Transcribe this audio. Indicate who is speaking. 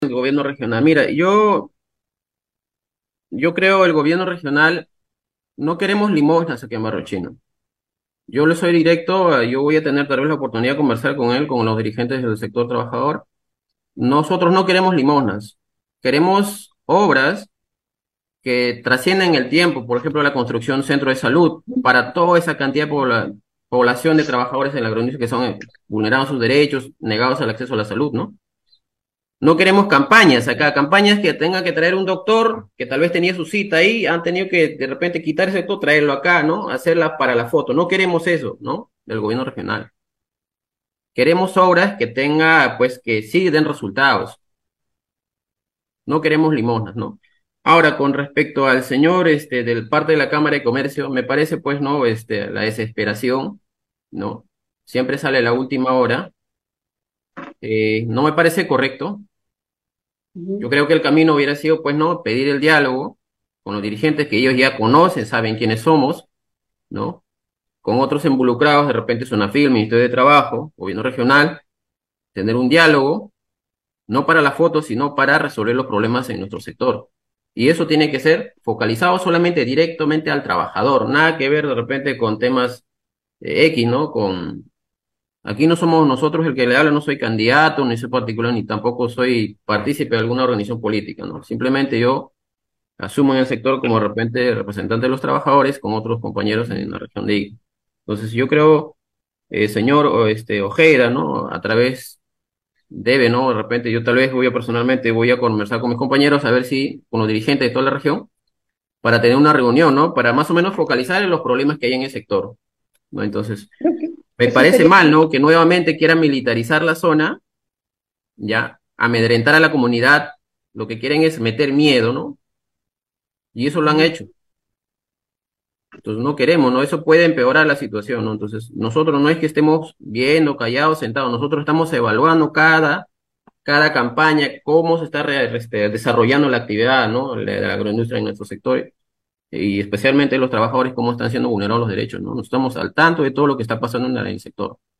Speaker 1: El gobierno regional. Mira, yo creo el gobierno regional no queremos limosnas aquí en Barrochino. Yo le soy directo, yo voy a tener tal vez la oportunidad de conversar con él, con los dirigentes del sector trabajador. Nosotros no queremos limosnas, queremos obras que trascienden el tiempo, por ejemplo, la construcción centro de salud para toda esa cantidad de población de trabajadores en la agroindustria que son vulnerados sus derechos, negados al acceso a la salud, ¿no? No queremos campañas acá, campañas que tenga que traer un doctor que tal vez tenía su cita ahí, han tenido que de repente quitar ese doctor, traerlo acá, ¿no? Hacerla para la foto. No queremos eso, ¿no? Del gobierno regional. Queremos obras que tenga, pues, que sí den resultados. No queremos limosnas, ¿no? Ahora, con respecto al señor, del parte de la Cámara de Comercio, me parece, pues, ¿no? La desesperación, ¿no? Siempre sale la última hora. No me parece correcto. Yo
Speaker 2: Ujú.
Speaker 1: creo que el camino hubiera sido, pues, ¿no? Pedir el diálogo con los dirigentes que ellos ya conocen, saben quiénes somos, ¿no? Con otros involucrados, de repente Sonafil, Ministerio de Trabajo, Gobierno Regional, tener un diálogo, no para la foto, sino para resolver los problemas en nuestro sector. Y eso tiene que ser focalizado solamente directamente al trabajador, nada que ver de repente con temas X, ¿no? Aquí no somos nosotros el que le habla, no soy candidato, ni soy particular, ni tampoco soy partícipe de alguna organización política, ¿no? Simplemente yo asumo en el sector como de repente representante de los trabajadores con otros compañeros en la región de Ica. Entonces yo creo, señor Ojeda, ¿no? A través debe, ¿no? De repente yo tal vez personalmente voy a conversar con mis compañeros a ver si, con los dirigentes de toda la región, para tener una reunión, ¿no? Para más o menos focalizar en los problemas que hay en el sector, ¿no? Entonces,
Speaker 2: Creo que
Speaker 1: me
Speaker 2: eso
Speaker 1: parece
Speaker 2: sería,
Speaker 1: mal, ¿no? Que nuevamente quieran militarizar la zona, ya, amedrentar a la comunidad, lo que quieren es meter miedo, ¿no? Y eso lo han
Speaker 2: ujú.
Speaker 1: hecho. Entonces no queremos, ¿no? Eso puede empeorar la situación, ¿no? Entonces nosotros no es que estemos viendo, callados, sentados, nosotros estamos evaluando cada campaña, cómo se está desarrollando la actividad, ¿no? De la agroindustria en nuestro sector y especialmente los trabajadores, cómo están siendo vulnerados los derechos, ¿no? Nos estamos al tanto de todo lo que está pasando en el sector.